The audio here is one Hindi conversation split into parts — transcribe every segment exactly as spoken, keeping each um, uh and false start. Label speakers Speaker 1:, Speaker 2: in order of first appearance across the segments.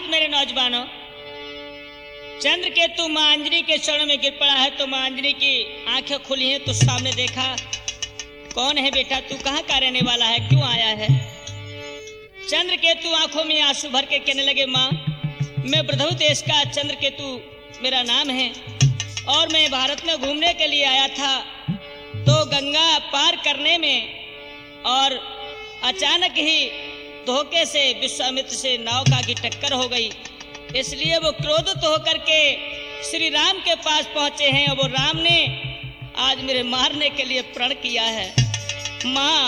Speaker 1: आज मेरे नौजवानों, चंद्रकेतु मां अंजनी के चरणों में गिर पड़ा है तो मां अंजनी की आंखें खुली हैं तो सामने देखा, कौन है बेटा, तू कहाँ का रहने वाला है, क्यों आया है। चंद्रकेतु आंखों में आंसू भर के कहने लगे, माँ मैं ब्रधव देश का चंद्रकेतु मेरा नाम है और मैं भारत में घूमने के लिए आया था, तो गंगा पार करने में और अचानक ही धोखे से विश्वामित्र से नाव का की टक्कर हो गई, इसलिए वो क्रोधित होकर के श्री राम के पास पहुंचे हैं और वो राम ने आज मेरे मारने के लिए प्रण किया है। माँ,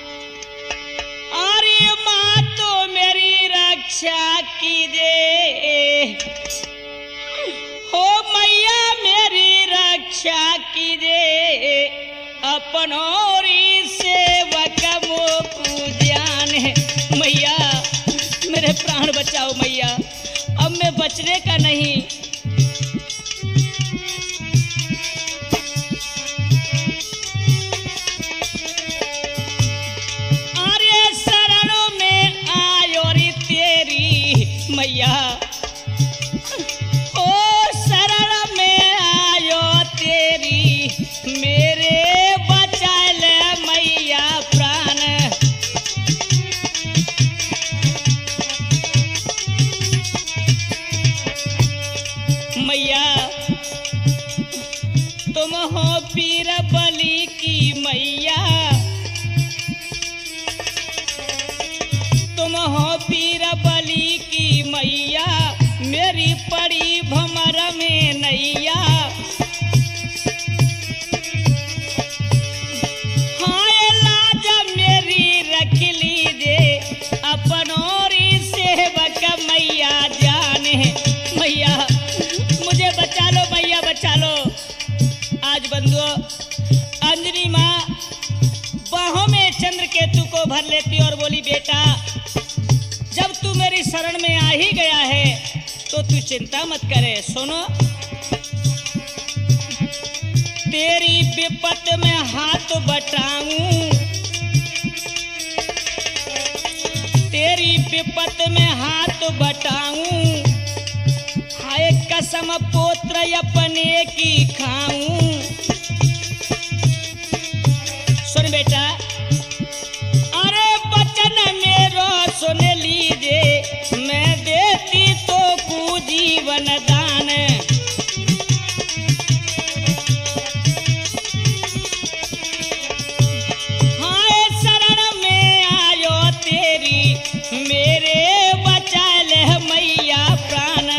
Speaker 1: अरे माँ तो मेरी रक्षा कीजिए, हो मैया मेरी रक्षा कीजिए, अपनोरी सेवक मोकु ज्ञान है। मैया मेरे प्राण बचाओ मैया, अब मैं बचने का नहीं। अरे शरणों में आयो रे तेरी मैया, ओ शरण में आयो तेरी, मेरे बचा ले मैया प्राण। मैया तुम हो पीर बलि की मैया, तुम हो पीर बलि की मैया, मेरी पड़ी भमर में नैया। हाय लाज मेरी रख लीजिए, अपनोरी सेवक मैया जाने। मैया मुझे बचा लो मैया, बचा लो। आज बंधुओं, अंजनी माँ बाहों में चंद्रकेतु को भर लेती और बोली, बेटा जब तू मेरी शरण में आ ही गया है तो तू चिंता मत करे। सुनो, तेरी विपत में हाथ बटाऊं, तेरी विपत में हाथ बटाऊं, हाय कसम पुत्र अपने की खाऊं। सुन बेटा, अरे बचन मेरो सुन लीजिए, मैं देती तो कु जीवन दान। हाय शरण में आयो तेरी, मेरे बचा ले मैया प्राण।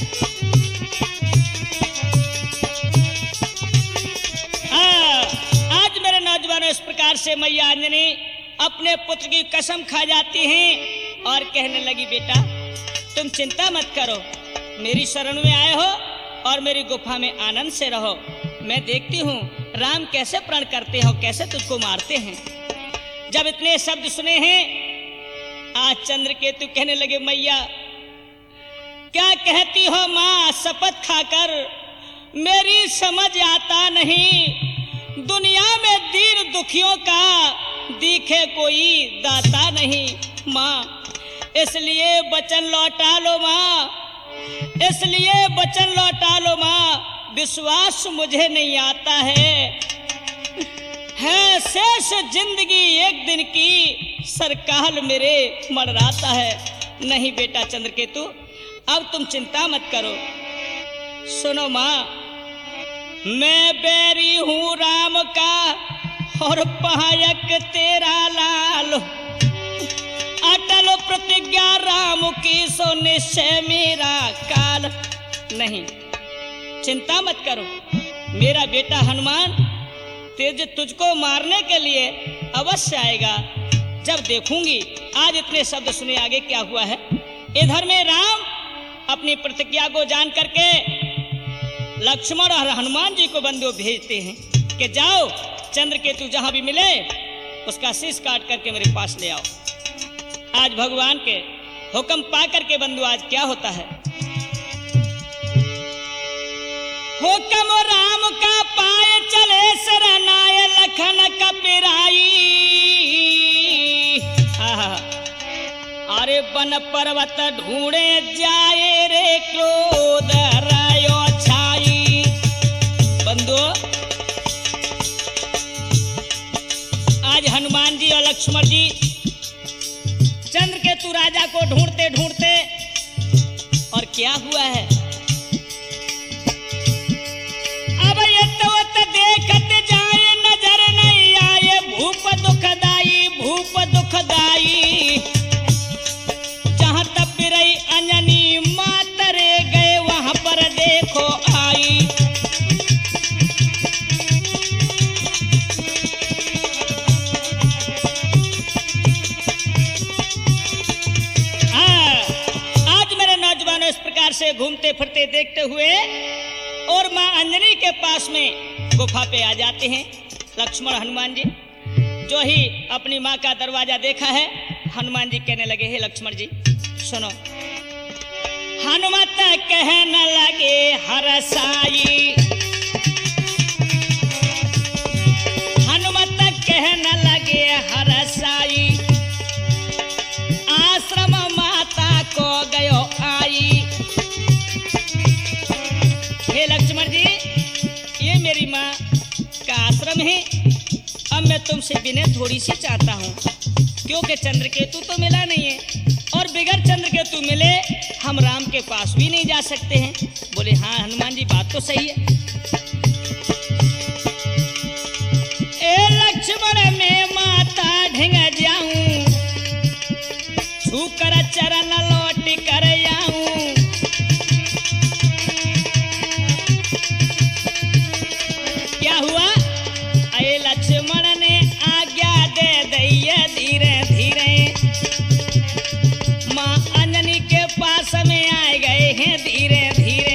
Speaker 1: आज मेरे नौजवानों, इस प्रकार से मैया अंजनी अपने पुत्र की कसम खा जाती हैं और कहने लगी, बेटा तुम चिंता मत करो, मेरी शरण में आए हो और मेरी गुफा में आनंद से रहो। मैं देखती हूँ राम कैसे प्रण करते हो, कैसे तुझको मारते हैं। जब इतने शब्द सुने हैं, आज चंद्रकेतु कहने लगे, मैया क्या कहती हो माँ, शपथ खाकर मेरी समझ आता नहीं, दुनिया में दीन दुखियों का दिखे कोई दाता नहीं। माँ इसलिए वचन लौटा लो माँ, इसलिए वचन लौटा लो माँ, विश्वास मुझे नहीं आता है, है शेष जिंदगी एक दिन की, सरकाल मेरे मरराता है। नहीं बेटा चंद्रकेतु, अब तुम चिंता मत करो। सुनो माँ, मैं बैरी हूँ राम का और पहायक तेरा लाल, अटल प्रतिज्ञा राम की सो निश्चय मेरा काल। नहीं चिंता मत करो, मेरा बेटा हनुमान तेज तुझको मारने के लिए अवश्य आएगा। जब देखूंगी, आज इतने शब्द सुने, आगे क्या हुआ है। इधर में राम अपनी प्रतिज्ञा को जान करके लक्ष्मण और हनुमान जी को बंधु भेजते हैं कि जाओ चंद्रकेतु जहां भी मिले उसका शीश काट करके मेरे पास ले आओ। आज भगवान के हुक्म पा करके बंधु आज क्या होता है, हुक्म राम का पाए चले सरनाय लखन कपिराई। अरे वन पर्वत ढूंढे जाए रे क्रोध रायो छाई। बंधु, आज हनुमान जी और लक्ष्मण जी चंद्रकेतु राजा को ढूंढते ढूंढते, और क्या हुआ है, अब ये तो देखते जाए नजर नहीं आए भूप दुखदाई भूप दुखदाई। जहां तब रही अंजनी मातरे गए वहां पर देखो आई। इस प्रकार से घूमते फिरते देखते हुए और मां अंजनी के पास में गुफा पे आ जाते हैं लक्ष्मण हनुमान जी। जो ही अपनी मां का दरवाजा देखा है, हनुमान जी कहने लगे, हे लक्ष्मण जी सुनो। हनुमत कहने लगे हरसाई, हनुमत कहने लगे हरसाई। आश्रम माता को गयो आई। हे लक्ष्मण जी, ये मेरी माँ का आश्रम है। अब मैं तुमसे विनय थोड़ी सी चाहता हूँ, क्योंकि चंद्रकेतु तो मिला नहीं है, और बिगड़ चंद्रकेतु मिले हम राम के पास भी नहीं जा सकते हैं। बोले हाँ हनुमान जी, बात तो सही है। ए लक्ष्मण मैं माता ढिंग जाऊं, छू कर चरण लौट कर आऊं। क्या हुआ, अये लक्ष्मण ने आज्ञा दे दैया धीरे धीरे। मां अंजनी के पास में आए गए हैं धीरे धीरे।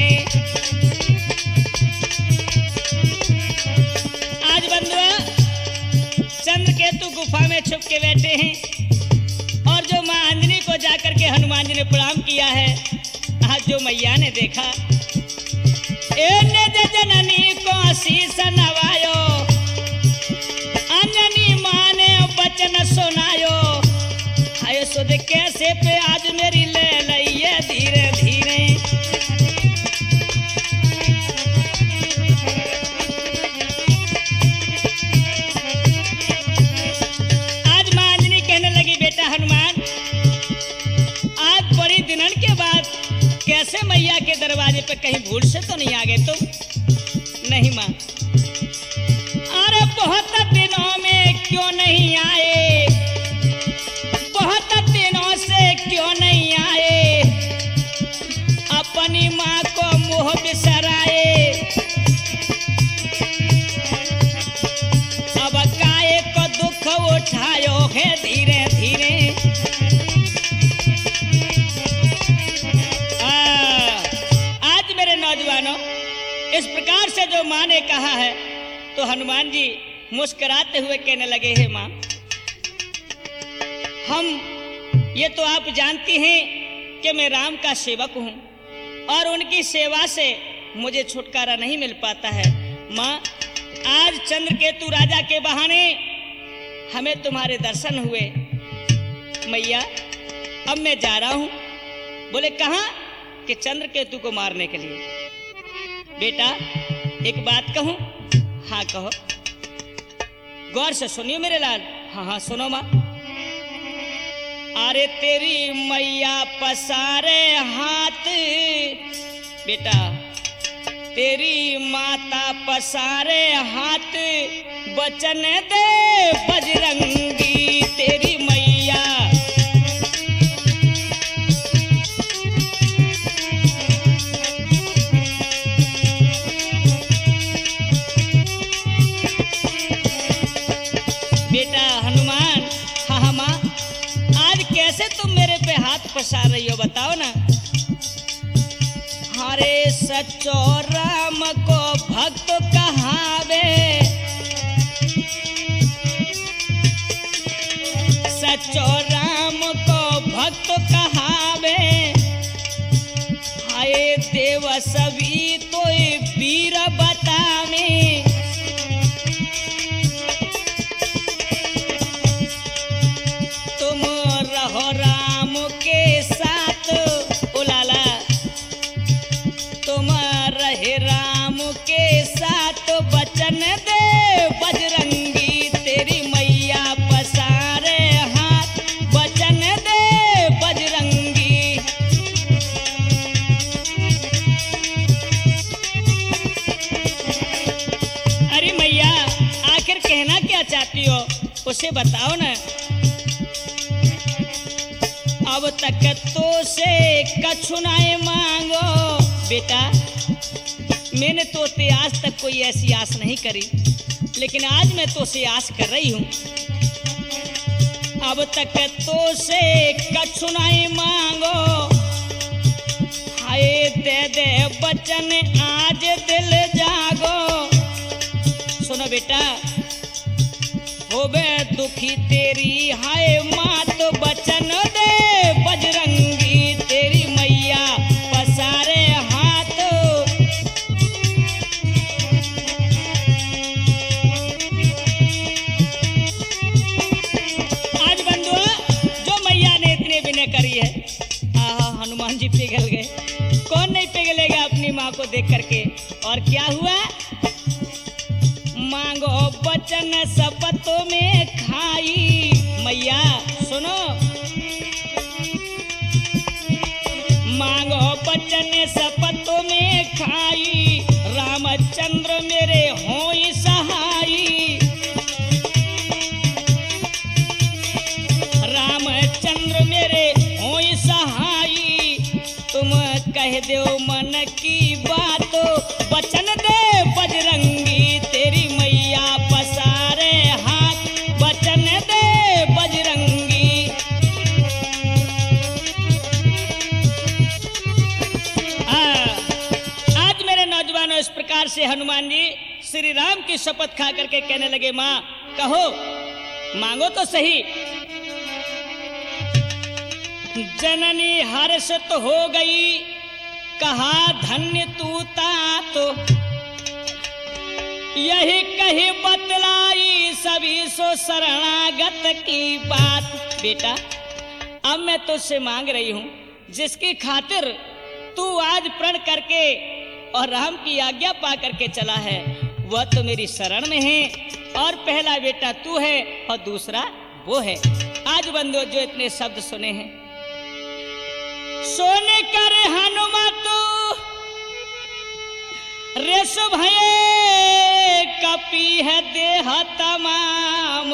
Speaker 1: आज बंधुआ चंद्रकेतु गुफा में छुप के बैठे हैं, और जो मां अंजनी को जाकर के हनुमान जी ने प्रणाम किया है, आज जो मैया ने देखा, ए निज जननी को शीश नवायो, अंजनी मां ने वचन सुनायो। हाय सुध कैसे पे आज मेरी ले लइए धीरे धीरे। आज मां अंजनी कहने लगी, बेटा हनुमान, आज बड़ी दिनन के बाद कैसे मैया के दरवाजे पे कहीं भूल से तो नहीं आ गए तुम? नहीं मां, अरे बहुत दिनों में क्यों नहीं आए, बहुत दिनों से क्यों नहीं आए, अपनी माँ को मुँह बिसराए। अब काहे को दुख उठायो है धीरे धीरे। इस प्रकार से जो माँ ने कहा है, तो हनुमान जी मुस्कुराते हुए कहने लगे, हे माँ, हम ये तो आप जानती हैं कि मैं राम का सेवक हूँ, और उनकी सेवा से मुझे छुटकारा नहीं मिल पाता है। माँ, आज चंद्रकेतु राजा के बहाने हमें तुम्हारे दर्शन हुए। मैया, अब मैं जा रहा हूँ। बोले कहाँ? कि चंद्रकेतु को मारने के लिए। बेटा एक बात कहूं? हाँ कहो। गौर से सुनियो मेरे लाल। हाँ हाँ सुनो माँ। अरे तेरी मैया पसारे हाथ, बेटा तेरी माता पसारे हाथ, वचन दे बजरंगी तेरी मैया। बेटा हनुमान, हाँ हाँ माँ, आज कैसे तुम मेरे पे हाथ पसार रही हो बताओ ना। हरे सच्चो राम को भक्त कहावे, सच्चो राम को भक्त कहावे। हाय देव सभी तो वीर बतावे, तुम रहो राम से बताओ ना। अब तक तो से कछु नाय मांगो। बेटा मैंने तो ते आज तक कोई ऐसी आस नहीं करी, लेकिन आज मैं तो से आस कर रही हूँ। अब तक तो से कछु नाय मांगो, हाय दे दे बचन आज दिल जागो। सुनो बेटा, होबे दुखी तेरी हाय मात, बचन दे बजरंगी तेरी मैया पसारे हाथ। आज बंधुआ जो मैया ने इतने विनय करी है, आहा हनुमान जी पिघल गए। कौन नहीं पिघलेगा अपनी माँ को देख करके। और क्या हुआ, मांगो बचन शपथों में खाई। मैया सुनो, मांगो बचन शपथों में खाई, रामचंद्र मेरे होई सहाई। रामचंद्र मेरे होई सहाई, तुम कह दो मन की बात, बचन दे बजरंगी तेरी मैया पसारे हाथ। बचन दे बजरंगी। हाँ, आज मेरे नौजवानों इस प्रकार से हनुमान जी श्री राम की शपथ खा करके कहने लगे, माँ कहो, मांगो तो सही। जननी हर्षित हो गई, कहा धन्य तू तात, यही कही बतलाई सभी सो शरणागत की बात। बेटा अब मैं तुझसे मांग रही हूं, जिसकी खातिर तू आज प्रण करके और राम की आज्ञा पा करके चला है, वह तो मेरी शरण में है। और पहला बेटा तू है और दूसरा वो है। आज बंधु जो इतने शब्द सुने हैं, सोने कर हनुमत रेस भये, कपी है देह तमाम,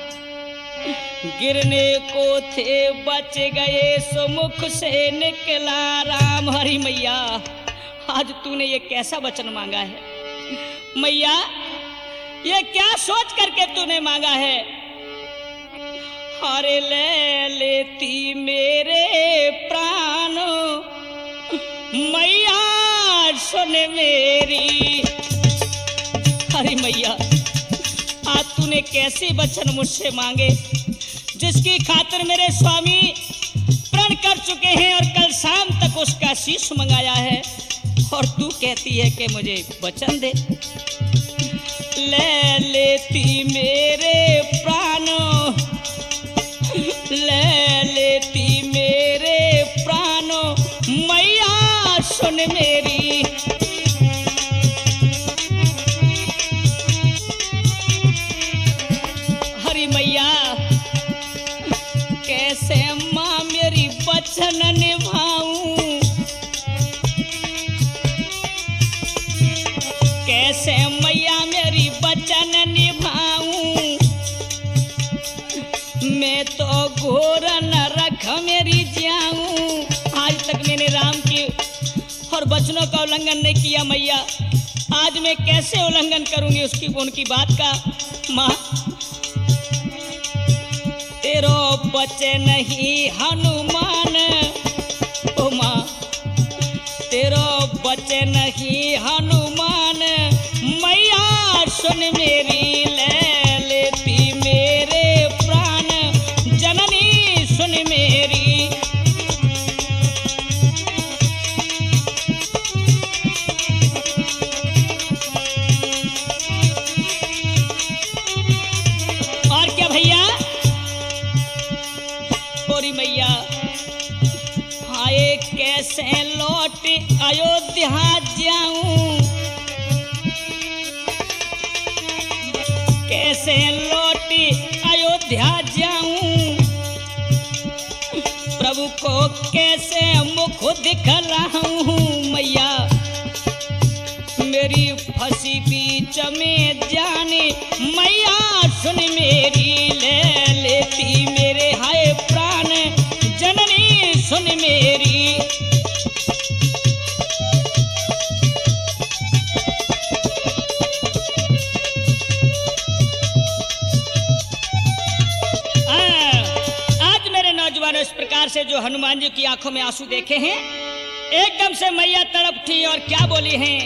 Speaker 1: गिरने को थे बच गए, सुमुख से निकला राम। हरि मैया, आज तूने ये कैसा वचन मांगा है मैया, ये क्या सोच करके तूने मांगा है। हरे ले लेती मेरे प्राण, मैया सुन मेरी। हरी मैया, आज तूने कैसे वचन मुझसे मांगे, जिसकी खातिर मेरे स्वामी प्रण कर चुके हैं और कल शाम तक उसका शीश मंगाया है, और तू कहती है कि मुझे वचन दे। ले लेती मेरे प्राण, ले लेती मेरे प्राण, मैया सुन मेरी। हरि मैया, कैसे माँ मेरी वचन निभाऊं, कैसे मैया मेरी वचन निभाऊं, मैं तो घोर नरक मेरी जाऊं। आज तक मैंने राम की और वचनों का उल्लंघन नहीं किया मैया, आज मैं कैसे उल्लंघन करूंगी उसकी उनकी बात का। माँ तेरो बचे नहीं हनुमान, ओ माँ तेरो बचे नहीं हनुमान, मैया सुन मेरी। ले लेती मेरे प्राण, जननी सुन मेरी। और क्या भैया, गोरी मैया, हाय कैसे लौट अयोध्या जाऊं, कैसे लौट अयोध्या जाऊं, प्रभु को कैसे मुख दिखलाऊं। मैया मेरी फंसी बीच में जाने, मैया सुन मेरी। ले हनुमान जी की आंखों में आंसू देखे हैं। एकदम से मैया तड़प उठी और क्या बोली हैं,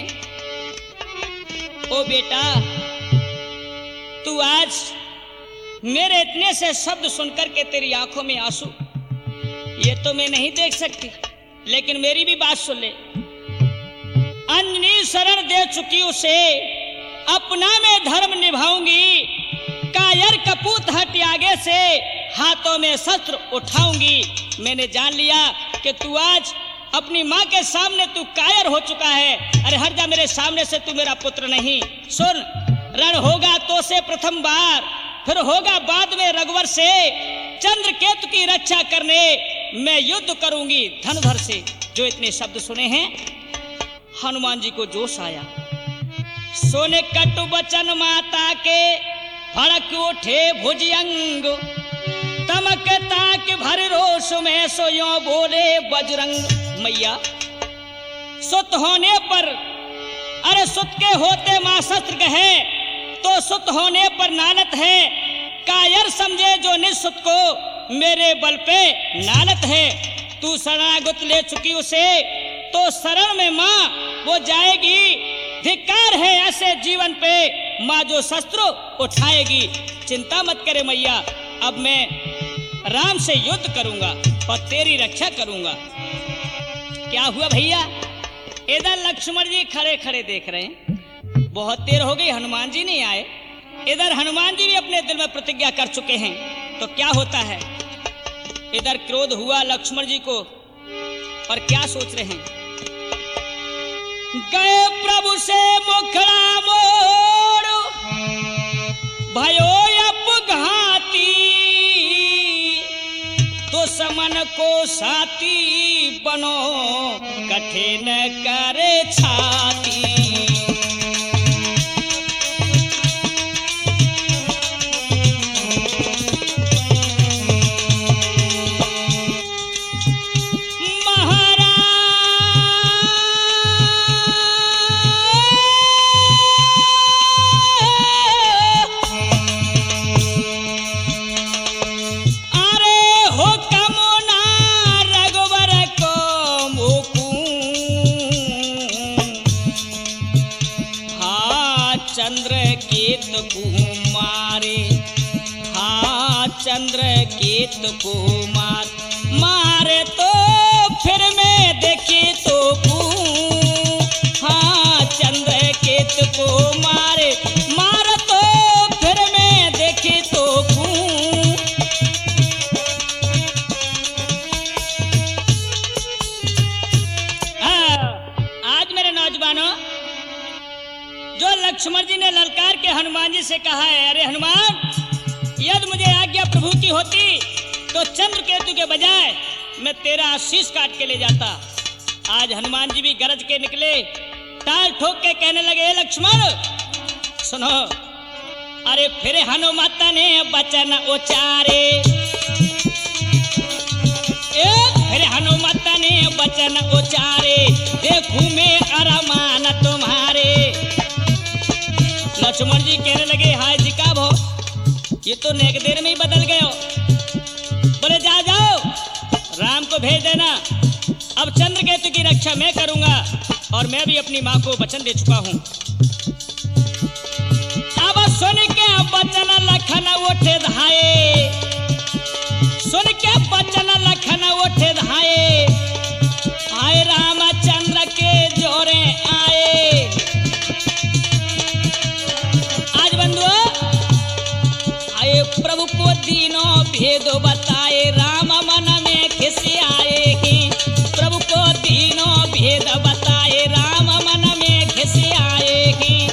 Speaker 1: ओ बेटा तू आज मेरे इतने से शब्द सुनकर के तेरी आंखों में आंसू, ये तो मैं नहीं देख सकती, लेकिन मेरी भी बात सुन ले। अंजनी शरण दे चुकी उसे, अपना मैं धर्म निभाऊंगी, कायर कपूत हट आगे से, हाथों में शस्त्र उठाऊंगी। मैंने जान लिया कि तू आज अपनी माँ के सामने तू कायर हो चुका है। अरे हट जा मेरे सामने से, तू मेरा पुत्र नहीं। सुन, रण होगा तो से प्रथम बार, फिर होगा बाद में रघुवर से, चंद्रकेतु की रक्षा करने मैं युद्ध करूंगी धनुधर से। जो इतने शब्द सुने हैं, हनुमान जी को जोश आया। सोने कटु बचन माता के, फड़क उठे भुजंग, तमक ताक भर रोष में सोयो बोले बजरंग। मैया सुत होने पर, अरे सुत के होते मां शस्त्र कहे, तो सुत होने पर नालत है, कायर समझे जो निःसुत को मेरे बल पे नालत है। तू शरणागत ले चुकी उसे, तो शरण में मां वो जाएगी। धिक्कार है ऐसे जीवन पे, मां जो शस्त्र उठाएगी। चिंता मत करे मैया, अब मैं राम से युद्ध करूंगा और तेरी रक्षा करूंगा। क्या हुआ भैया, इधर लक्ष्मण जी खड़े खड़े देख रहे हैं, बहुत देर हो गई हनुमान जी नहीं आए। इधर हनुमान जी भी अपने दिल में प्रतिज्ञा कर चुके हैं, तो क्या होता है। इधर क्रोध हुआ लक्ष्मण जी को, और क्या सोच रहे हैं, गए प्रभु से मुखड़ा मोड़, भयो अपघाती, दुश्मन को साथी बनो, कठिन करे छाती। कुमारे हाँ चंद्रकेत को मार, मारे तो फिर मैं देखी तो हाँ चंद्रकेत को मारे, मार तो फिर मैं देखी तो आज मेरे नौजवानों, जो लक्ष्मण जी ने ललकार के हनुमान जी से कहा है, अरे हनुमान यदि मुझे आज्ञा प्रभु की होती तो चंद्रकेतु के बजाय मैं तेरा आशीष काट के ले जाता। आज हनुमान जी भी गरज के निकले, ताल ठोक के कहने लगे, लक्ष्मण सुनो, अरे फिर हनुमत ने वचन उचारे, ए फिर हनुमत ने वचन उचारे, देखूं मैं अरमान तुम्हारे। लक्ष्मण जी कहने लगे, हाय जी का भो, ये तो नेक देर में ही बदल गए हो। बोले जा जाओ, राम को भेज देना, अब चंद्रकेतु की रक्षा मैं करूंगा, और मैं भी अपनी माँ को वचन दे चुका हूं। अब सुन के वचन लखन उठे धाये, सुन के वचन लखन उठे धाये, आए रामचंद्र के जोरे आए। आज बंधुओं, आए प्रभु को तीनों भेद बताए, राम मन में खिसियाए हैं, प्रभु को तीनों भेद बताए, राम मन में खिसियाए हैं।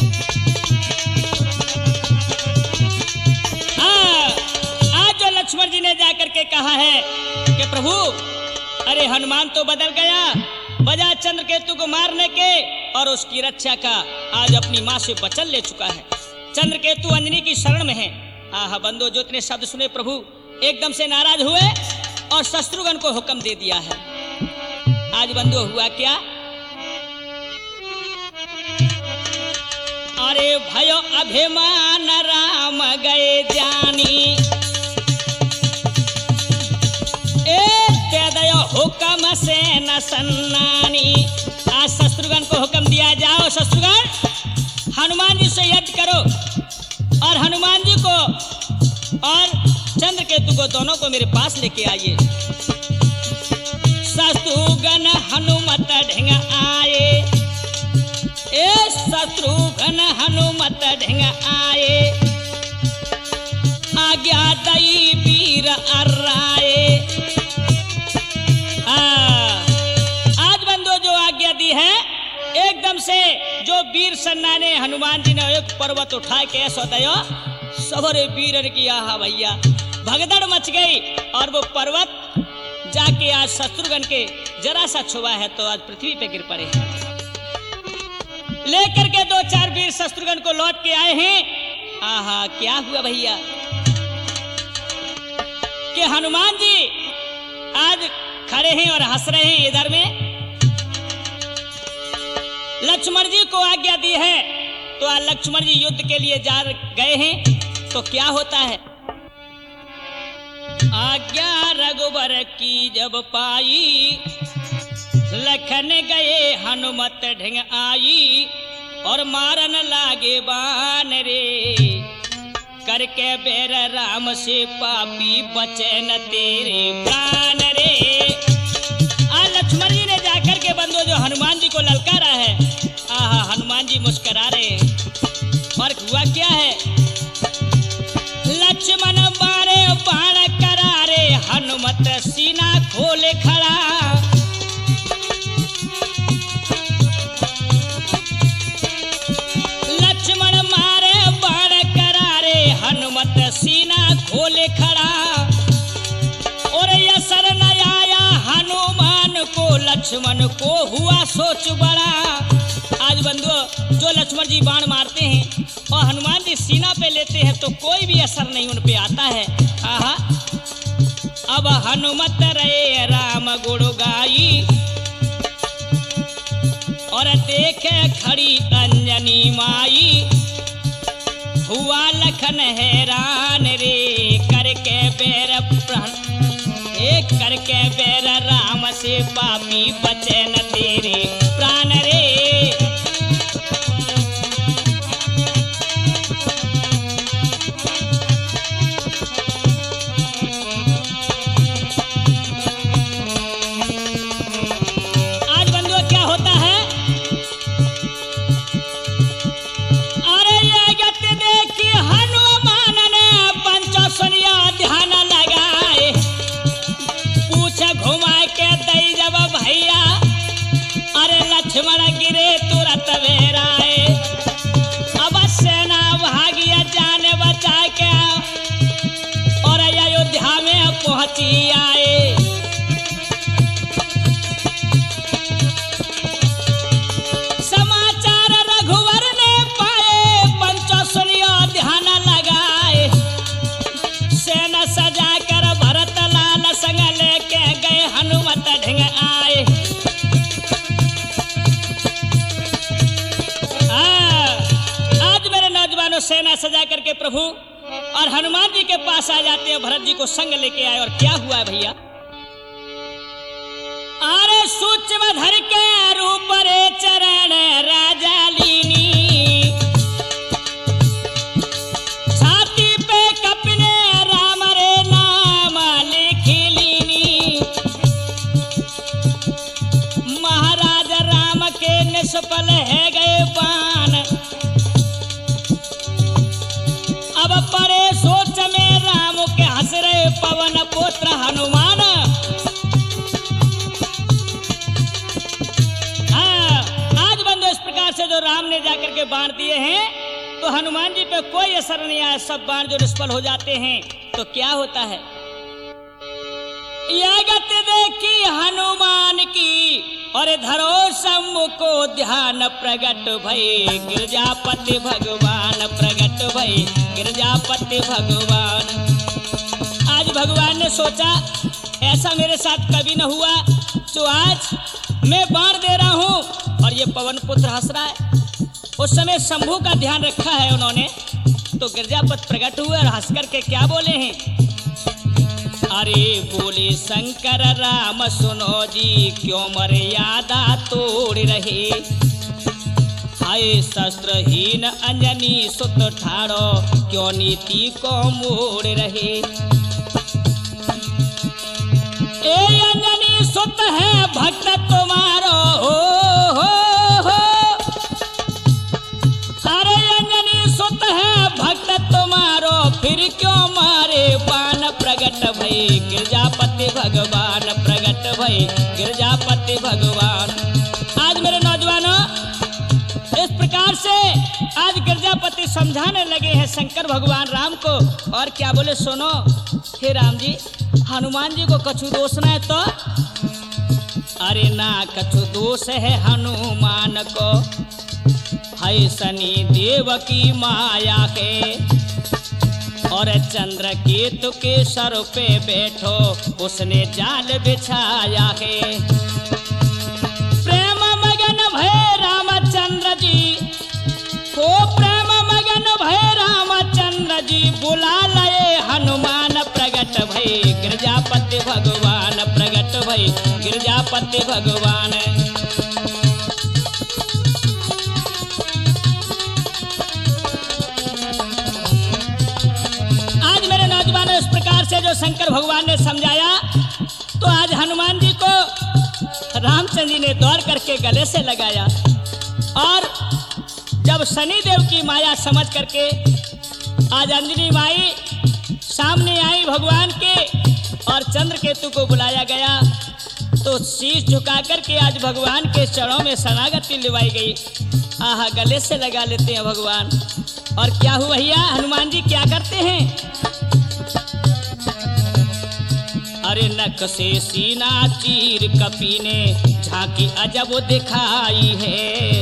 Speaker 1: आज जो लक्ष्मण जी ने जाकर के कहा है कि प्रभु अरे हनुमान तो बदल गया, बजाय चंद्रकेतु को मारने के और उसकी रक्षा का आज अपनी माँ से वचन ले चुका है। चंद्रकेतु अंजनी की शरण में है। आहा बंदो, जो इतने शब्द सुने प्रभु एकदम से नाराज हुए और शत्रुघ्न को हुक्म दे दिया है। आज बंदो हुआ क्या, अरे भयो अभिमान राम गए जानी, ए से न सन्नानी। आज शत्रुघ्न को हुक्म दिया, जाओ शत्रुघ्न हनुमान जी से युद्ध करो और हनुमान जी को और चंद्रकेतु को दोनों को मेरे पास लेके आइए। शत्रुघ्न हनुमत ढंग आए, ए शत्रुघ्न हनुमत ढंग आए, आज्ञा दई वीर अर्राए। आज बंदो जो आज्ञा दी है, एकदम से जो वीर सन्ना ने हनुमान जी ने एक पर्वत उठा के ऐसा दयो सबरे वीर ने किया। हा भैया भगदड़ मच गई और वो पर्वत जाके आज शत्रुघ्न के जरा सा छुआ है तो आज पृथ्वी पे गिर पड़े। लेकर के दो चार वीर शत्रुघ्न को लौट के आए हैं। आहा क्या हुआ भैया कि हनुमान जी आज खड़े हैं और हंस रहे हैं। इधर में लक्ष्मण जी को आज्ञा दी है तो आज लक्ष्मण जी युद्ध के लिए जा गए हैं। तो क्या होता है, आज्ञा रघुबर की जब पाई, लखन गए हनुमत ढंग आई, और मारन लागे बान रे, करके बेर राम से पापी बचे न तेरे प्राण रे। आज लक्ष्मण जी ने जाकर के बंदो जो हनुमान जी को ललकारा है। आहा हनुमान जी मुस्कुरा रहे हैं। और हुआ क्या है, लक्ष्मण बारे बाण करारे, हनुमत सीना खोले खड़ा, लक्ष्मण मारे बाण करारे, हनुमत सीना खोले खड़ा, और यह असर न आया हनुमान को, लक्ष्मण को हुआ सोच बड़ा। आज बंधुओं जो लक्ष्मण जी बाण मारते हैं और हनुमान जी सीना पे लेते हैं तो कोई भी असर नहीं उन पे आता है। आहा अब हनुमत रहे राम गुण गाई, और देखे खड़ी अंजनी माई, हुआ लखन हैरान रे, करके बेर प्राण एक करके बेर राम से पापी बचे न तेरे प्राण रे। आज बंधुओं क्या होता है, अरे ये गति देखी हनुमान ने पंचसनिया ध्यान लगाए, घुमा के दई जब भैया, अरे लक्ष्मण गिरे तुरंत वेराए, अब सेना भागिया जाने बचा के, और अयोध्या में पहुंची आए। समाचार रघुवर ने पाए, पंचो सुनियो ध्यान लगाए, सेना सजा कर भरत लाल संग लेके गए हनुमत ढंग आए। आज मेरे नौजवानों सेना सजा करके प्रभु और हनुमान जी के पास आ जाते हैं, भरत जी को संग लेके आए। और क्या हुआ भैया, अरे सूक्ष्म धर के रूप रे चरण राजा लीनी, छाती पे कपने राम रे नाम लिख लीनी, महाराज राम के निष्फल है गए बाण, अब परे सोच में राम के हंस रहे पवन पुत्र हनुमान। हाँ, आज बंदो इस प्रकार से जो राम ने जाकर के बाण दिए हैं तो हनुमान जी पे कोई असर नहीं आया, सब बाण जो निष्फल हो जाते हैं। तो क्या होता है, यह गति देखी हनुमान की, और धरो सम्मुखो ध्यान प्रगट भई, गिरजापति भगवान प्रगट भई, गिरजापति भगवान। आज भगवान ने सोचा ऐसा मेरे साथ कभी न हुआ, जो आज मैं बाण दे रहा हूं और ये पवन पुत्र हंस रहा है। उस समय शंभू का ध्यान रखा है उन्होंने, तो गिरजापति प्रकट हुए और हंस करके क्या बोले हैं, अरे बोले शंकर राम सुनो जी क्यों मर्यादा तोड़ रहे। हाय शस्त्रहीन अंजनी सुत ठाड़ो क्यों नीति को मोड़ रहे। ए अंजनी सुत है भक्त तुम्हारो हो, हो, हो। अरे अंजनी सुत है भक्त तुम्हारो फिर क्यों मारे बाण प्रगट भई गिरजापति भगवान प्रगट भई गिरजापति भगवान। आज मेरे नौजवानों इस प्रकार से आज गिरजापति समझाने लगे हैं शंकर भगवान राम को। और क्या बोले सुनो हे राम जी हनुमान जी को कछु दोष न है तो। अरे ना कछु दोष है हनुमान को है शनि देव की माया के। और चंद्र केतु के सर पे बैठो उसने जाल बिछाया है। प्रेम मगन भय रामचंद्र जी को प्रेम मगन भय रामचंद्र जी बुला लए हनुमान प्रगट भई गिरजापति भगवान प्रगट भई गिरजापति भगवान। इस प्रकार से जो शंकर भगवान ने समझाया तो आज हनुमान जी को रामचंद्र जी ने दौड़ करके गले से लगाया। और जब शनि देव की माया समझ करके आज अंजनी माई सामने आई भगवान के और चंद्र केतु को बुलाया गया तो शीश झुका करके आज भगवान के चरणों में शरणागति लिवाई गई। आहा गले से लगा लेते हैं भगवान। और क्या हुआ भैया हनुमान जी क्या करते हैं। अरे नख से सीना चीर कपी ने झांकी अजब दिखाई है।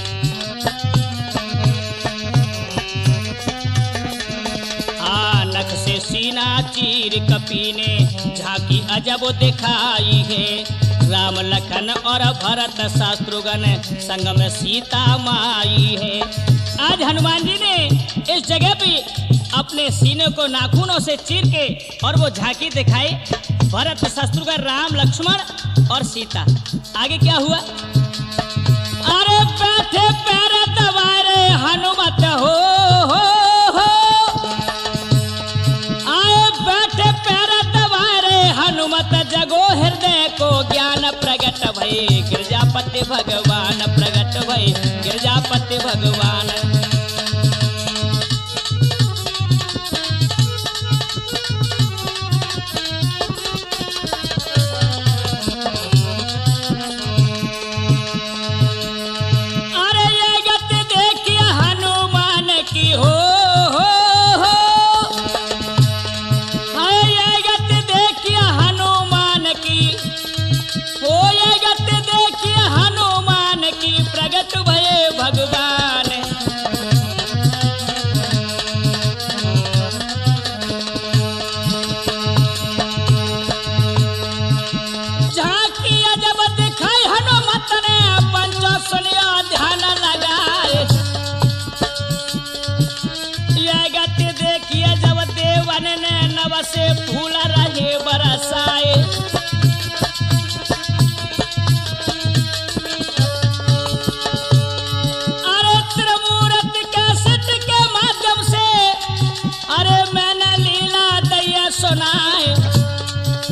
Speaker 1: आ नख से सीना चीर कपी ने झांकी अजब दिखाई है। राम लखन और भरत शत्रुघ्न संग में सीता माई है। आज हनुमान जी ने इस जगह पे अपने सीने को नाखूनों से चीर के और वो झांकी दिखाई भरत शत्रुघ्न राम लक्ष्मण और सीता। आगे क्या हुआ। अरे बैठे पैर दबारे हनुमत हो, हो, हो। आए बैठे पैर दबारे हनुमत जगो हृदय को ज्ञान प्रगट भई गिरजापति भगवान प्रगट भई गिरजापति भगवान। से फूल रहे बरसाए। अरे त्रिमूर्ति कैसेट के माध्यम से अरे मैंने लीला दैया सुनाए।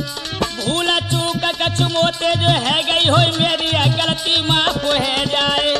Speaker 1: भूल चूक कछु मोते जो है गई हो मेरी गलती माफ है जाए।